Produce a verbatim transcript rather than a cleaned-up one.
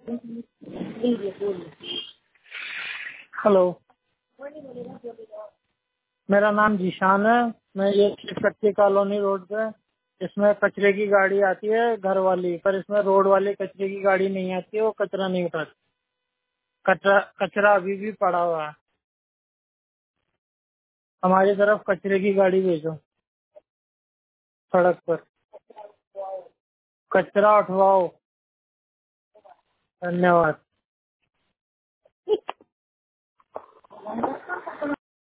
Hello, मेरा नाम जीशान है। मैं ये कच्ची कॉलोनी रोड पे, इसमें कचरे की गाड़ी आती है घर वाली, पर इसमें रोड वाली कचरे की गाड़ी नहीं आती है, वो कचरा नहीं उठाती। कचरा कचरा अभी भी पड़ा हुआ है। हमारी तरफ कचरे की गाड़ी भेजो, सड़क पर कचरा उठवाओ। धन्यवाद।